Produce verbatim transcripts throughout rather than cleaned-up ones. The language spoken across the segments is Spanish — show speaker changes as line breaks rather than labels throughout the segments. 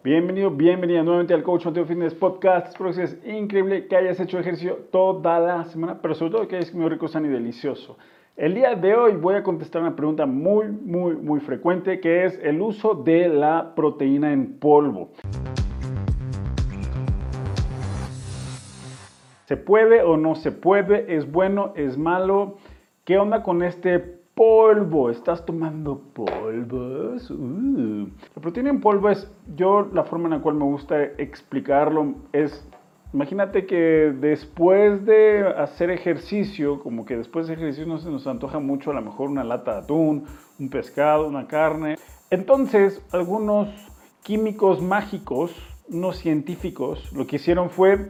Bienvenido, bienvenida nuevamente al Coach Mateo Fitness Podcast. Espero que seas increíble, que hayas hecho ejercicio toda la semana, pero sobre todo que hayas comido rico, sano y delicioso. El día de hoy voy a contestar una pregunta muy, muy, muy frecuente, que es el uso de la proteína en polvo. ¿Se puede o no se puede? ¿Es bueno? ¿Es malo? ¿Qué onda con este polvo? ¿Estás tomando polvos? Uh. La proteína en polvo es, yo la forma en la cual me gusta explicarlo es, imagínate que después de hacer ejercicio, como que después de ejercicio no se nos antoja mucho a lo mejor una lata de atún, un pescado, una carne. Entonces, algunos químicos mágicos, unos científicos, lo que hicieron fue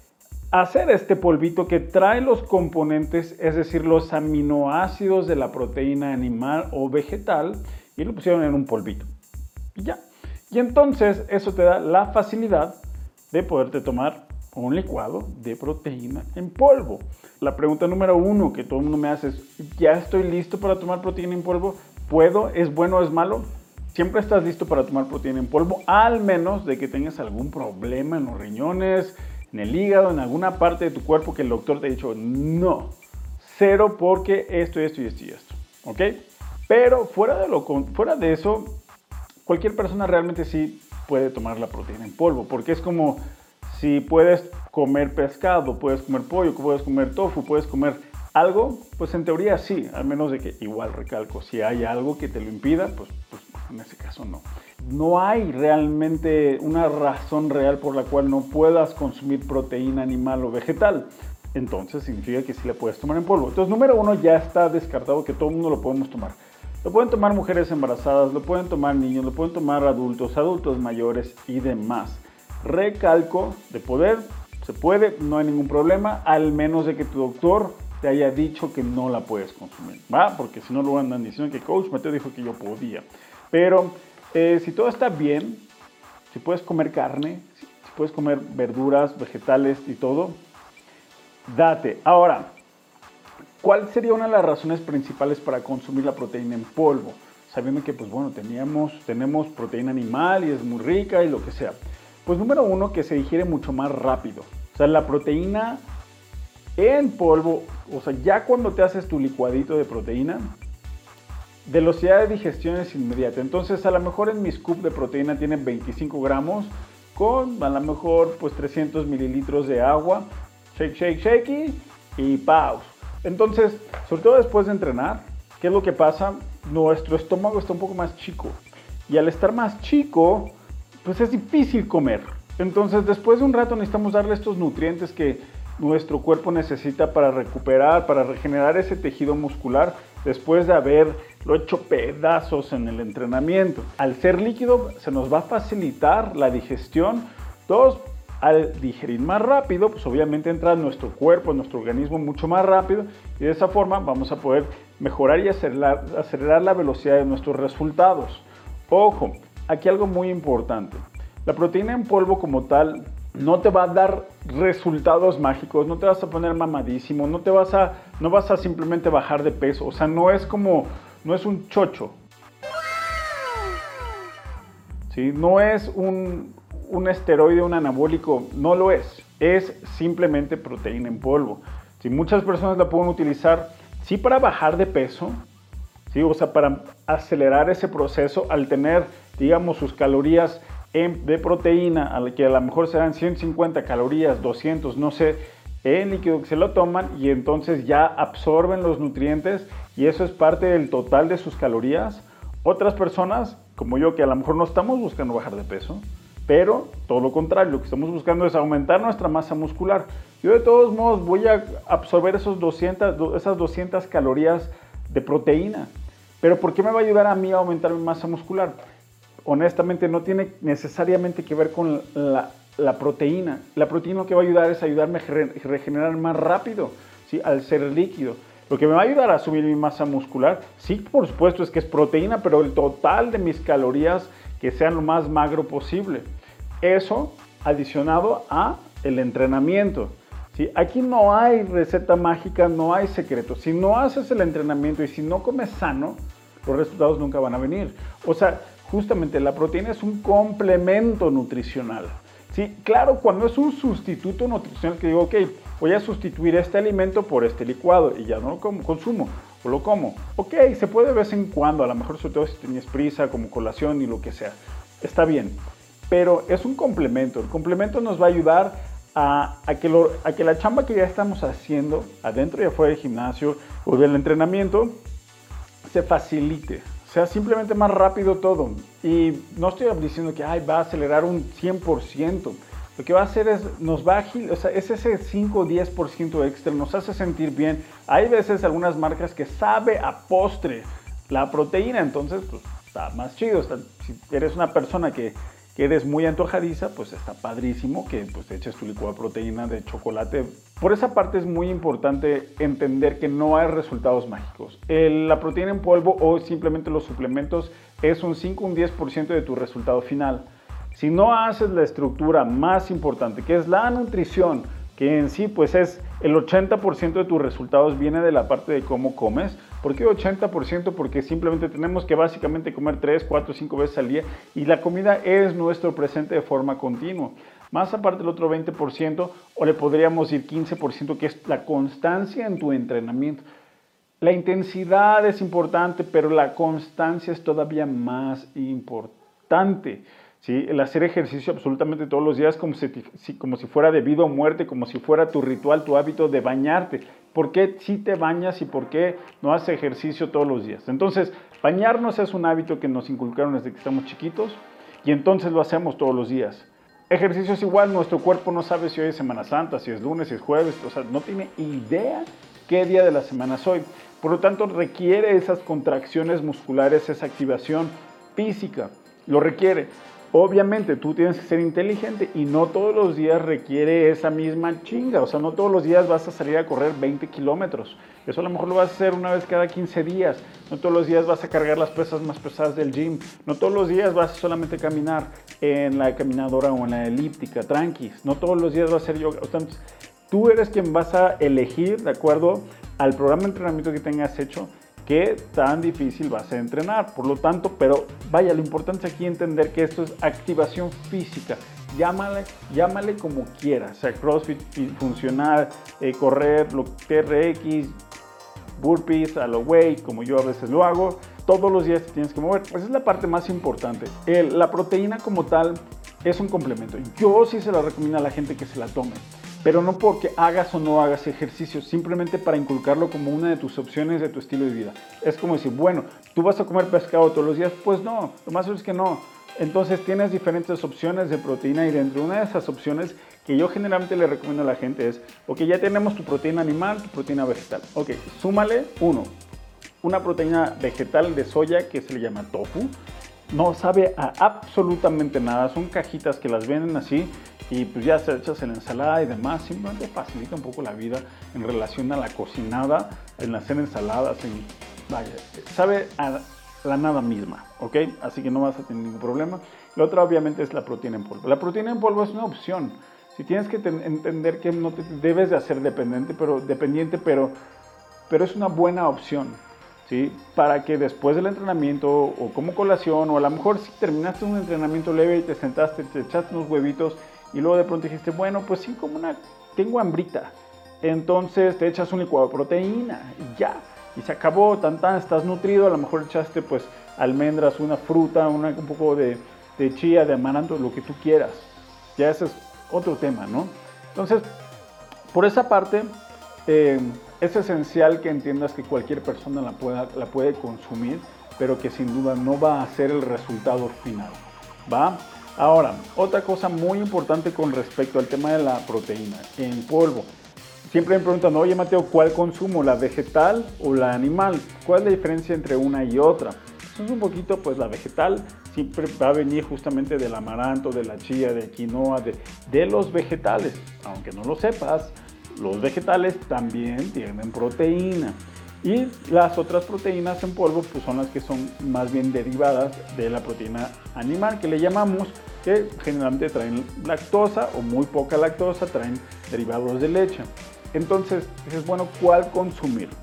hacer este polvito que trae los componentes, es decir, los aminoácidos de la proteína animal o vegetal, y lo pusieron en un polvito. Y ya. Y entonces eso te da la facilidad de poderte tomar un licuado de proteína en polvo. La pregunta número uno que todo el mundo me hace es, ¿ya estoy listo para tomar proteína en polvo? ¿Puedo? ¿Es bueno o es malo? Siempre estás listo para tomar proteína en polvo, al menos de que tengas algún problema en los riñones, en el hígado, en alguna parte de tu cuerpo que el doctor te ha dicho no, cero porque esto, esto y esto y esto, ¿ok? Pero fuera de, lo, fuera de eso, cualquier persona realmente sí puede tomar la proteína en polvo, porque es como si puedes comer pescado, puedes comer pollo, puedes comer tofu, puedes comer algo, pues en teoría sí, al menos de que igual recalco, si hay algo que te lo impida, pues, pues en ese caso no. No hay realmente una razón real por la cual no puedas consumir proteína animal o vegetal. Entonces significa que sí la puedes tomar en polvo. Entonces, número uno, ya está descartado que todo el mundo lo podemos tomar. Lo pueden tomar mujeres embarazadas, lo pueden tomar niños, lo pueden tomar adultos, adultos mayores y demás. Recalco, de poder, se puede, no hay ningún problema, al menos de que tu doctor te haya dicho que no la puedes consumir, ¿va? Porque si no lo andan diciendo que Coach Mateo dijo que yo podía. Pero eh, si todo está bien, si puedes comer carne, si, si puedes comer verduras, vegetales y todo, date. Ahora, ¿cuál sería una de las razones principales para consumir la proteína en polvo? Sabiendo que, pues bueno, teníamos, tenemos proteína animal y es muy rica y lo que sea. Pues número uno, que se digiere mucho más rápido. O sea, la proteína en polvo, o sea, ya cuando te haces tu licuadito de proteína, velocidad de digestión es inmediata. Entonces, a lo mejor en mi scoop de proteína tiene veinticinco gramos con a lo mejor pues trescientos mililitros de agua. Shake, shake, shake y pause. Entonces, sobre todo después de entrenar, ¿qué es lo que pasa? Nuestro estómago está un poco más chico. Y al estar más chico, pues es difícil comer. Entonces, después de un rato necesitamos darle estos nutrientes que nuestro cuerpo necesita para recuperar, para regenerar ese tejido muscular después de haberlo hecho pedazos en el entrenamiento. Al ser líquido se nos va a facilitar la digestión. Dos, al digerir más rápido, pues obviamente entra en nuestro cuerpo, en nuestro organismo mucho más rápido y de esa forma vamos a poder mejorar y acelerar, acelerar la velocidad de nuestros resultados. Ojo, aquí algo muy importante. La proteína en polvo como tal no te va a dar resultados mágicos, no te vas a poner mamadísimo, no te vas a, no vas a simplemente bajar de peso, o sea, no es como, no es un chocho, ¿sí? No es un, un esteroide, un anabólico, no lo es, es simplemente proteína en polvo. ¿Sí? Muchas personas la pueden utilizar, sí, para bajar de peso, ¿sí? O sea, para acelerar ese proceso al tener, digamos, sus calorías de proteína, que a lo mejor serán ciento cincuenta calorías, doscientos, no sé, en líquido que se lo toman y entonces ya absorben los nutrientes y eso es parte del total de sus calorías. Otras personas, como yo, que a lo mejor no estamos buscando bajar de peso, pero todo lo contrario, lo que estamos buscando es aumentar nuestra masa muscular. Yo de todos modos voy a absorber esos doscientas, esas doscientas calorías de proteína. Pero ¿por qué me va a ayudar a mí a aumentar mi masa muscular? Honestamente no tiene necesariamente que ver con la, la proteína. La proteína lo que va a ayudar es ayudarme a regenerar más rápido, ¿sí? Al ser líquido. Lo que me va a ayudar a subir mi masa muscular, sí, por supuesto, es que es proteína, pero el total de mis calorías que sean lo más magro posible. Eso adicionado a el entrenamiento. ¿Sí? Aquí no hay receta mágica, no hay secreto. Si no haces el entrenamiento y si no comes sano, los resultados nunca van a venir. O sea, justamente la proteína es un complemento nutricional. Sí, claro, cuando es un sustituto nutricional que digo, ok, voy a sustituir este alimento por este licuado y ya no lo como, consumo o lo como. Ok, se puede de vez en cuando, a lo mejor sobre todo si tienes prisa, como colación y lo que sea. Está bien, pero es un complemento. El complemento nos va a ayudar a, a, que, lo, a que la chamba que ya estamos haciendo adentro y afuera del gimnasio o del entrenamiento se facilite. Sea simplemente más rápido todo. Y no estoy diciendo que ay, va a acelerar un cien por ciento. Lo que va a hacer es, nos va a agilizar, o sea, es ese cinco o diez por ciento extra, nos hace sentir bien. Hay veces algunas marcas que sabe a postre la proteína, entonces pues está más chido. Está, si eres una persona que, que eres muy antojadiza, pues está padrísimo que pues, te eches tu licuado de proteína de chocolate. Por esa parte es muy importante entender que no hay resultados mágicos. El, la proteína en polvo o simplemente los suplementos es un cinco o un diez por ciento de tu resultado final. Si no haces la estructura más importante, que es la nutrición, que en sí pues es el ochenta por ciento de tus resultados viene de la parte de cómo comes. ¿Por qué ochenta por ciento? Porque simplemente tenemos que básicamente comer tres, cuatro, cinco veces al día y la comida es nuestro presente de forma continua. Más aparte el otro veinte por ciento o le podríamos decir quince por ciento que es la constancia en tu entrenamiento. La intensidad es importante, pero la constancia es todavía más importante. ¿Sí? El hacer ejercicio absolutamente todos los días como si, como si fuera de vida o muerte, como si fuera tu ritual, tu hábito de bañarte. ¿Por qué sí te bañas y por qué no haces ejercicio todos los días? Entonces, bañarnos es un hábito que nos inculcaron desde que estamos chiquitos y entonces lo hacemos todos los días. Ejercicio es igual, nuestro cuerpo no sabe si hoy es Semana Santa, si es lunes, si es jueves, o sea, no tiene idea qué día de la semana soy. Por lo tanto, requiere esas contracciones musculares, esa activación física, lo requiere. Obviamente tú tienes que ser inteligente y no todos los días requiere esa misma chinga, o sea, no todos los días vas a salir a correr veinte kilómetros, eso a lo mejor lo vas a hacer una vez cada quince días, no todos los días vas a cargar las pesas más pesadas del gym, no todos los días vas a solamente caminar en la caminadora o en la elíptica, tranquis, no todos los días vas a hacer yoga, o sea, tú eres quien vas a elegir de acuerdo al programa de entrenamiento que tengas hecho, qué tan difícil vas a entrenar. Por lo tanto, pero vaya, lo importante aquí es entender que esto es activación física. Llámale, llámale como quieras, o sea, CrossFit funcional, eh, correr, lo, T R X, burpees, a lo weight, como yo a veces lo hago. Todos los días te tienes que mover. Esa es la parte más importante. El, la proteína como tal es un complemento. Yo sí se la recomiendo a la gente que se la tome. Pero no porque hagas o no hagas ejercicio, simplemente para inculcarlo como una de tus opciones de tu estilo de vida. Es como decir, bueno, ¿tú vas a comer pescado todos los días? Pues no, lo más seguro es que no. Entonces tienes diferentes opciones de proteína y dentro de una de esas opciones que yo generalmente le recomiendo a la gente es, ok, ya tenemos tu proteína animal, tu proteína vegetal. Ok, súmale uno, una proteína vegetal de soya que se le llama tofu. No sabe a absolutamente nada, son cajitas que las venden así y pues ya se echas en la ensalada y demás, simplemente facilita un poco la vida en relación a la cocinada, en hacer ensaladas, en, vaya, sabe a la nada misma, ¿ok? Así que no vas a tener ningún problema. La otra obviamente es la proteína en polvo. La proteína en polvo es una opción, si tienes que entender que no te debes de hacer dependiente, pero, dependiente, pero, pero es una buena opción. ¿Sí? Para que después del entrenamiento o como colación o a lo mejor si terminaste un entrenamiento leve y te sentaste, te echaste unos huevitos y luego de pronto dijiste, bueno, pues sí, como una, tengo hambrita, entonces te echas un licuado de proteína y ya, y se acabó, tan tan, estás nutrido, a lo mejor echaste pues almendras, una fruta, una, un poco de, de chía, de amaranto, lo que tú quieras, ya ese es otro tema, ¿no? Entonces, por esa parte, eh, es esencial que entiendas que cualquier persona la, pueda, la puede consumir, pero que sin duda no va a ser el resultado final, ¿va? Ahora, otra cosa muy importante con respecto al tema de la proteína en polvo. Siempre me preguntan, oye Mateo, ¿cuál consumo? ¿La vegetal o la animal? ¿Cuál es la diferencia entre una y otra? Eso es un poquito, pues la vegetal siempre va a venir justamente del amaranto, de la chía, de quinoa, de, de los vegetales, aunque no lo sepas. Los vegetales también tienen proteína y las otras proteínas en polvo pues son las que son más bien derivadas de la proteína animal que le llamamos, que generalmente traen lactosa o muy poca lactosa, traen derivados de leche. Entonces es bueno, ¿cuál consumir?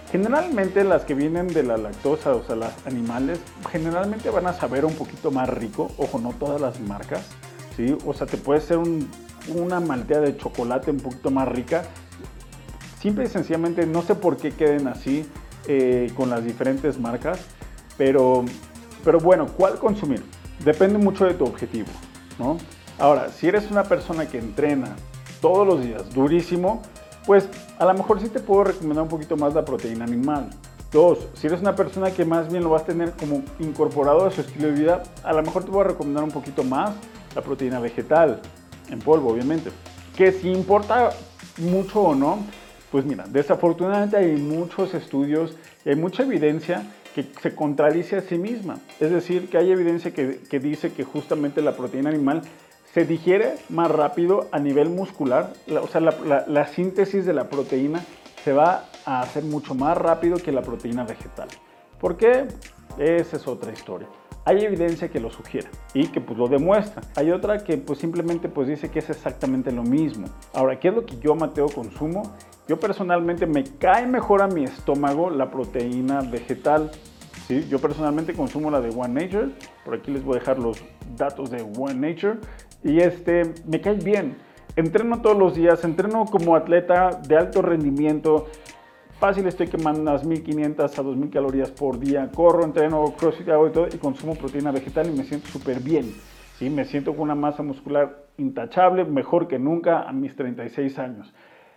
Generalmente las que vienen de la lactosa, o sea, las animales, generalmente van a saber un poquito más rico. Ojo, no todas las marcas, ¿sí? O sea, te puede ser un, una malteada de chocolate un poquito más rica. Simple y sencillamente, no sé por qué queden así eh, con las diferentes marcas, pero, pero bueno, ¿cuál consumir? Depende mucho de tu objetivo, ¿no? Ahora, si eres una persona que entrena todos los días durísimo, pues a lo mejor sí te puedo recomendar un poquito más la proteína animal. Dos, si eres una persona que más bien lo vas a tener como incorporado a su estilo de vida, a lo mejor te voy a recomendar un poquito más la proteína vegetal, en polvo obviamente. Que si importa mucho o no, pues mira, desafortunadamente hay muchos estudios y hay mucha evidencia que se contradice a sí misma. Es decir, que hay evidencia que, que dice que justamente la proteína animal se digiere más rápido a nivel muscular, la, o sea, la, la, la síntesis de la proteína se va a hacer mucho más rápido que la proteína vegetal. ¿Por qué? Esa es otra historia. Hay evidencia que lo sugiere y que pues lo demuestra. Hay otra que pues simplemente pues dice que es exactamente lo mismo. Ahora, ¿qué es lo que yo, Mateo, consumo? Yo personalmente me cae mejor a mi estómago la proteína vegetal. ¿Sí? Yo personalmente consumo la de One Nature. Por aquí les voy a dejar los datos de One Nature. Y este, me cae bien. Entreno todos los días, entreno como atleta de alto rendimiento. Fácil, estoy quemando unas mil quinientas a dos mil calorías por día. Corro, entreno, crossfit, hago y todo, y consumo proteína vegetal y me siento súper bien. ¿Sí? Me siento con una masa muscular intachable, mejor que nunca a mis treinta y seis años.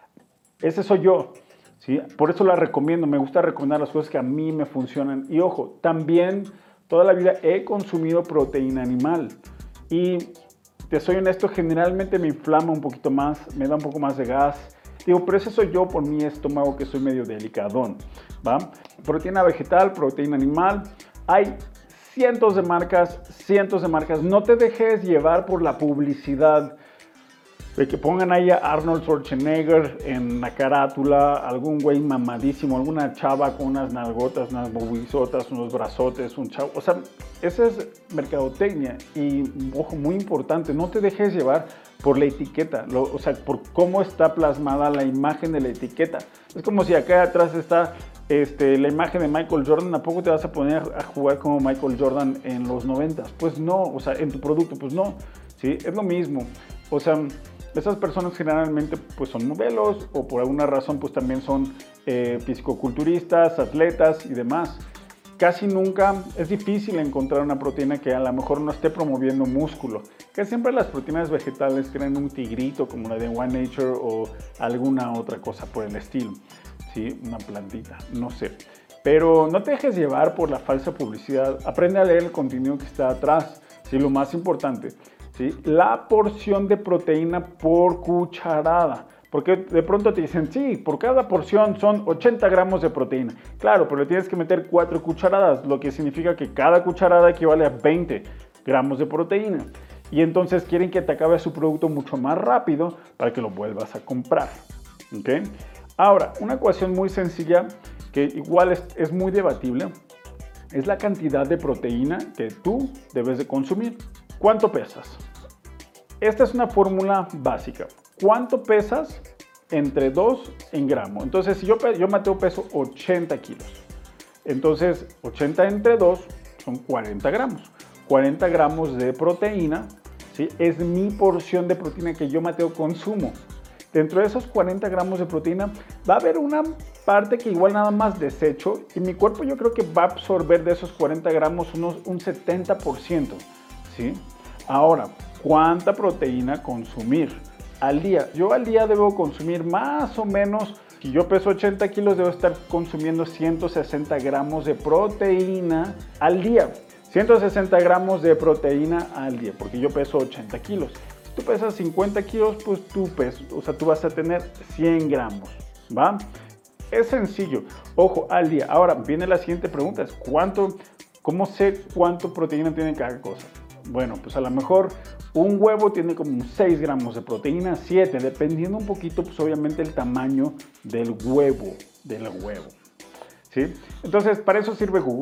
Ese soy yo. ¿Sí? Por eso la recomiendo. Me gusta recomendar las cosas que a mí me funcionan. Y ojo, también toda la vida he consumido proteína animal. Y te soy honesto, generalmente me inflama un poquito más, me da un poco más de gas. Digo, pero ese soy yo por mi estómago, que soy medio delicadón, ¿va? Proteína vegetal, proteína animal. Hay cientos de marcas, cientos de marcas. No te dejes llevar por la publicidad de que pongan ahí a Arnold Schwarzenegger en la carátula, algún güey mamadísimo, alguna chava con unas nalgotas, unas bobizotas, unos brazotes, un chavo. O sea, esa es mercadotecnia y, ojo, muy importante, no te dejes llevar por la etiqueta, lo, o sea, por cómo está plasmada la imagen de la etiqueta. Es como si acá atrás está este, la imagen de Michael Jordan. ¿A poco te vas a poner a jugar como Michael Jordan en los noventas? Pues no, o sea, en tu producto, pues no, ¿sí? Es lo mismo, o sea, esas personas generalmente pues son modelos o por alguna razón pues también son eh, fisicoculturistas, atletas y demás. Casi nunca es difícil encontrar una proteína que a lo mejor no esté promoviendo músculo. Que siempre las proteínas vegetales tienen un tigrito como la de One Nature o alguna otra cosa por el estilo. Sí, una plantita, no sé. Pero no te dejes llevar por la falsa publicidad. Aprende a leer el contenido que está atrás. Sí, lo más importante. ¿Sí? La porción de proteína por cucharada. Porque de pronto te dicen, sí, por cada porción son ochenta gramos de proteína. Claro, pero le tienes que meter cuatro cucharadas, lo que significa que cada cucharada equivale a veinte gramos de proteína. Y entonces quieren que te acabe su producto mucho más rápido para que lo vuelvas a comprar. ¿Okay? Ahora, una ecuación muy sencilla que igual es, es muy debatible es la cantidad de proteína que tú debes de consumir. ¿Cuánto pesas? Esta es una fórmula básica. ¿Cuánto pesas? Entre dos en gramo. Entonces, si yo, yo Mateo, peso ochenta kilos. Entonces, ochenta entre dos son cuarenta gramos. cuarenta gramos de proteína, ¿sí? Es mi porción de proteína que yo, Mateo, consumo. Dentro de esos cuarenta gramos de proteína va a haber una parte que igual nada más desecho y mi cuerpo yo creo que va a absorber de esos cuarenta gramos unos, un setenta por ciento. ¿Sí? Ahora, ¿cuánta proteína consumir al día? Yo al día debo consumir más o menos, si yo peso ochenta kilos, debo estar consumiendo ciento sesenta gramos de proteína al día. ciento sesenta gramos de proteína al día, porque yo peso ochenta kilos. Si tú pesas cincuenta kilos, pues tú, peso, o sea, tú vas a tener cien gramos, ¿va? Es sencillo. Ojo, al día. Ahora, viene la siguiente pregunta, es ¿cuánto, cómo sé cuánto proteína tiene cada cosa? Bueno, pues a lo mejor un huevo tiene como seis gramos de proteína, siete, dependiendo un poquito, pues obviamente el tamaño del huevo, del huevo, ¿sí? Entonces, para eso sirve Google.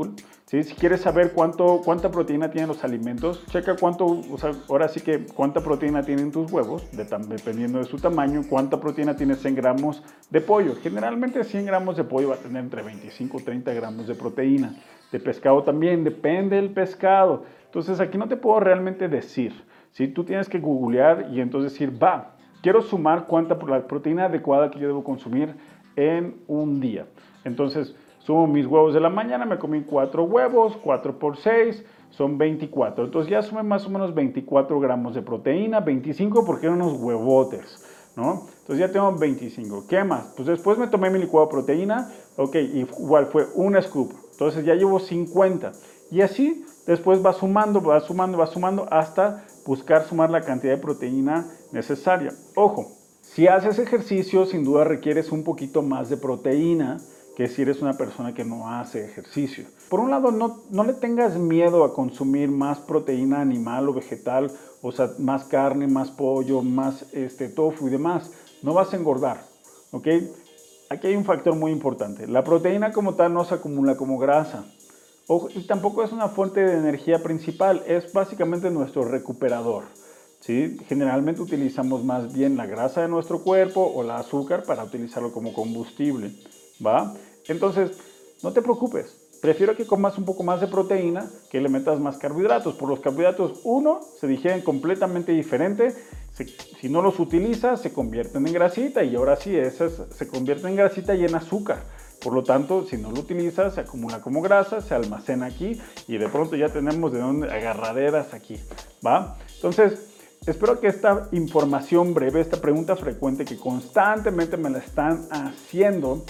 ¿Sí? Si quieres saber cuánto, cuánta proteína tienen los alimentos, checa cuánto, o sea, ahora sí que cuánta proteína tienen tus huevos, de, dependiendo de su tamaño, cuánta proteína tiene cien gramos de pollo. Generalmente cien gramos de pollo va a tener entre veinticinco y treinta gramos de proteína. De pescado también, depende del pescado. Entonces aquí no te puedo realmente decir. ¿Sí? Tú tienes que googlear y entonces decir, va, quiero sumar cuánta la proteína adecuada que yo debo consumir en un día. Entonces, sumo mis huevos de la mañana, me comí cuatro huevos, cuatro por seis, son veinticuatro. Entonces ya sumé más o menos veinticuatro gramos de proteína, veinticinco porque eran unos huevotes, ¿no? Entonces ya tengo veinticinco. ¿Qué más? Pues después me tomé mi licuado de proteína, ok, igual fue un scoop. Entonces ya llevo cincuenta. Y así después va sumando, va sumando, va sumando hasta buscar sumar la cantidad de proteína necesaria. Ojo, si haces ejercicio, sin duda requieres un poquito más de proteína que si eres una persona que no hace ejercicio. Por un lado, no, no le tengas miedo a consumir más proteína animal o vegetal, o sea, más carne, más pollo, más este, tofu y demás. No vas a engordar, ¿ok? Aquí hay un factor muy importante. La proteína como tal no se acumula como grasa. Ojo, y tampoco es una fuente de energía principal, es básicamente nuestro recuperador. ¿Sí? Generalmente utilizamos más bien la grasa de nuestro cuerpo o el azúcar para utilizarlo como combustible, ¿va? Entonces, no te preocupes. Prefiero que comas un poco más de proteína que le metas más carbohidratos. Por los carbohidratos, uno, se digieren completamente diferente. Se, si no los utilizas, se convierten en grasita y ahora sí, esas se convierten en grasita y en azúcar. Por lo tanto, si no lo utilizas, se acumula como grasa, se almacena aquí y de pronto ya tenemos de dónde agarraderas aquí, ¿va? Entonces, espero que esta información breve, esta pregunta frecuente que constantemente me la están haciendo,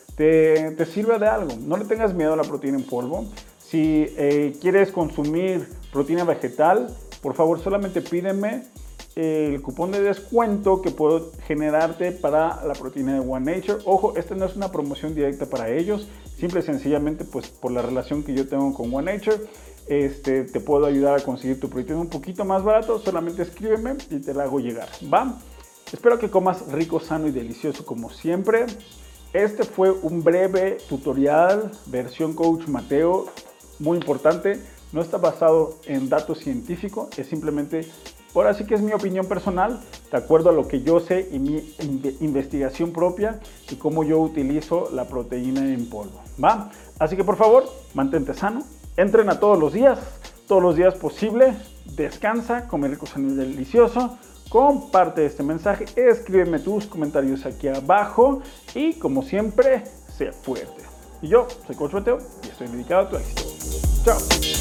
te, te sirva de algo. No le tengas miedo a la proteína en polvo. Si eh, quieres consumir proteína vegetal, por favor solamente pídeme el cupón de descuento que puedo generarte para la proteína de One Nature. Ojo, esta no es una promoción directa para ellos, simple y sencillamente pues por la relación que yo tengo con One Nature, este, te puedo ayudar a conseguir tu proteína un poquito más barato. Solamente escríbeme y te la hago llegar, ¿va? Espero que comas rico, sano y delicioso como siempre. Este fue un breve tutorial versión Coach Mateo, muy importante. No está basado en datos científicos, es simplemente, ahora sí que es mi opinión personal, de acuerdo a lo que yo sé y mi investigación propia y cómo yo utilizo la proteína en polvo, ¿va? Así que por favor, mantente sano, entrena todos los días, todos los días posible, descansa, come rico, sano y delicioso, comparte este mensaje, escríbeme tus comentarios aquí abajo y como siempre, sé fuerte. Y yo soy Coach Mateo y estoy dedicado a tu éxito. Chao.